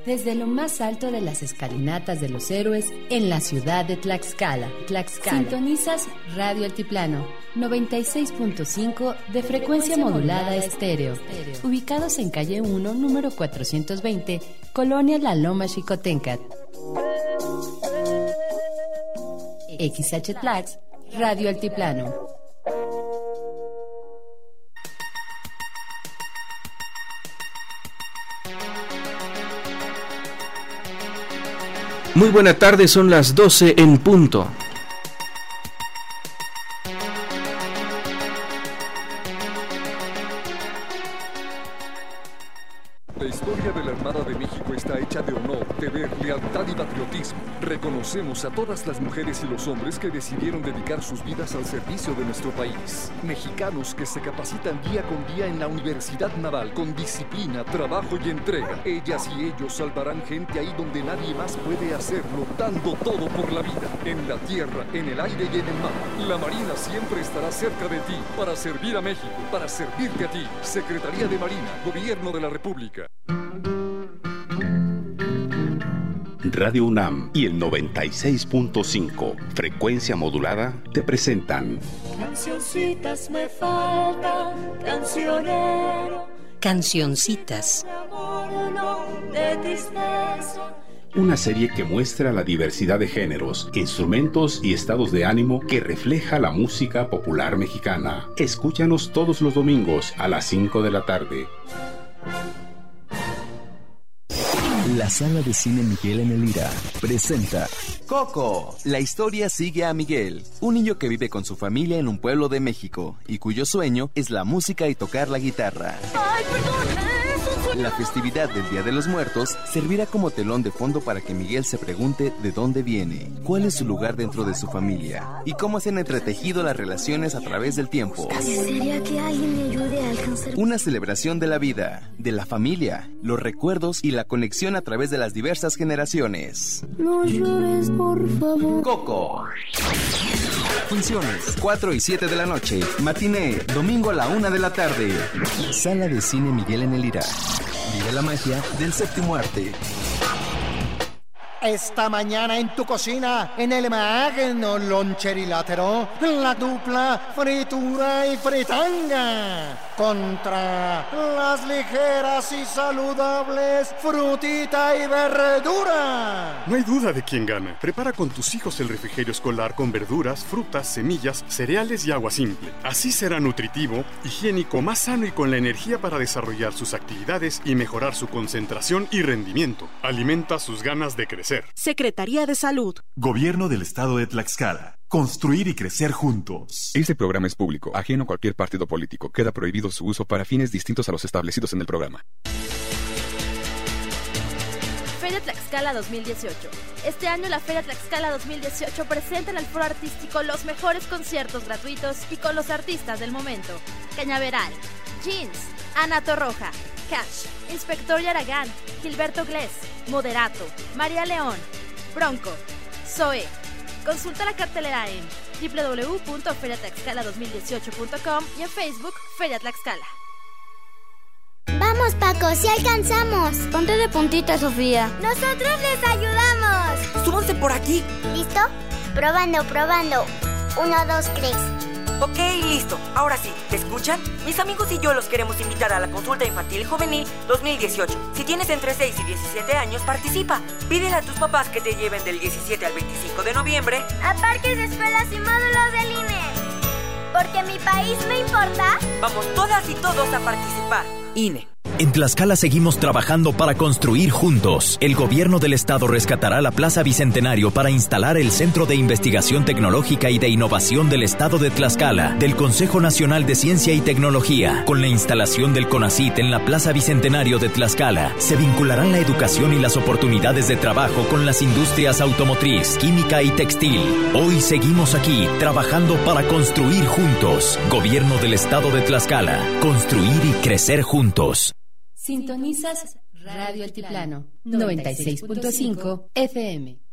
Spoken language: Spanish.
desde lo más alto de las escalinatas de los héroes en la ciudad de Tlaxcala. Sintonizas Radio Altiplano, 96.5 de frecuencia modulada estéreo. Ubicados en calle 1, número 420, Colonia La Loma Xicoténcat. XH Tlax, Radio Altiplano. Muy buena tarde, son las 12 en punto. La historia de la Armada de México está hecha de honor, deber, lealtad y patriotismo. Reconocemos a todas las mujeres y los hombres que decidieron dedicar sus vidas al servicio de nuestro país. Mexicanos que se capacitan día con día en la Universidad Naval con disciplina, trabajo y entrega. Ellas y ellos salvarán gente ahí donde nadie más puede hacerlo, dando todo por la vida. En la tierra, en el aire y en el mar. La Marina siempre estará cerca de ti para servir a México, para servirte a ti. Secretaría de Marina, Gobierno de la República. Radio UNAM y el 96.5 frecuencia modulada te presentan Cancioncitas me faltan, cancionero. Cancioncitas. De amor, no de tristeza. Una serie que muestra la diversidad de géneros, instrumentos y estados de ánimo que refleja la música popular mexicana. Escúchanos todos los domingos a las 5 de la tarde. La Sala de Cine Miguel en el Ira presenta Coco. La historia sigue a Miguel, un niño que vive con su familia en un pueblo de México y cuyo sueño es la música y tocar la guitarra. Ay, perdón, La festividad del Día de los Muertos servirá como telón de fondo para que Miguel se pregunte de dónde viene, cuál es su lugar dentro de su familia y cómo se han entretejido las relaciones a través del tiempo. ¿Sería que alguien me ayude a alcanzar? Una celebración de la vida, de la familia, los recuerdos y la conexión a través de las diversas generaciones. No llores, por favor. Coco. Funciones 4 y 7 de la noche. Matiné, domingo a la 1 de la tarde. Sala de Cine Miguel en el Ira. Vive la magia del séptimo arte. Esta mañana en tu cocina, en el magno loncherilátero, la dupla fritura y fritanga contra las ligeras y saludables frutita y verdura. No hay duda de quién gana. Prepara con tus hijos el refrigerio escolar con verduras, frutas, semillas, cereales y agua simple. Así será nutritivo, higiénico, más sano y con la energía para desarrollar sus actividades y mejorar su concentración y rendimiento. Alimenta sus ganas de crecer. Secretaría de Salud. Gobierno del Estado de Tlaxcala. Construir y crecer juntos. Este programa es público, ajeno a cualquier partido político. Queda prohibido su uso para fines distintos a los establecidos en el programa. Feria Tlaxcala 2018. Este año la Feria Tlaxcala 2018 presenta en el foro artístico los mejores conciertos gratuitos y con los artistas del momento. Cañaveral, Jeans, Ana Torroja, Cash, Inspector Yaragán, Gilberto Glés, Moderato, María León, Bronco, Zoe. Consulta la cartelera en www.feriatlaxcala2018.com y en Facebook Feria Tlaxcala. Vamos, Paco, si alcanzamos. Ponte de puntita, Sofía. Nosotros les ayudamos. Súbanse por aquí. ¿Listo? Probando. 1, 2, 3. Ok, listo. Ahora sí, ¿te escuchan? Mis amigos y yo los queremos invitar a la consulta infantil y juvenil 2018. Si tienes entre 6 y 17 años, participa. Pídele a tus papás que te lleven del 17 al 25 de noviembre a parques, escuelas y módulos del INE. Porque mi país me importa. Vamos todas y todos a participar. INE. En Tlaxcala seguimos trabajando para construir juntos. El gobierno del estado rescatará la Plaza Bicentenario para instalar el Centro de Investigación Tecnológica y de Innovación del estado de Tlaxcala, del Consejo Nacional de Ciencia y Tecnología. Con la instalación del CONACYT en la Plaza Bicentenario de Tlaxcala, se vincularán la educación y las oportunidades de trabajo con las industrias automotriz, química y textil. Hoy seguimos aquí, trabajando para construir juntos. Gobierno del estado de Tlaxcala. Construir y crecer juntos. Sintonizas Radio Altiplano 96.5 FM.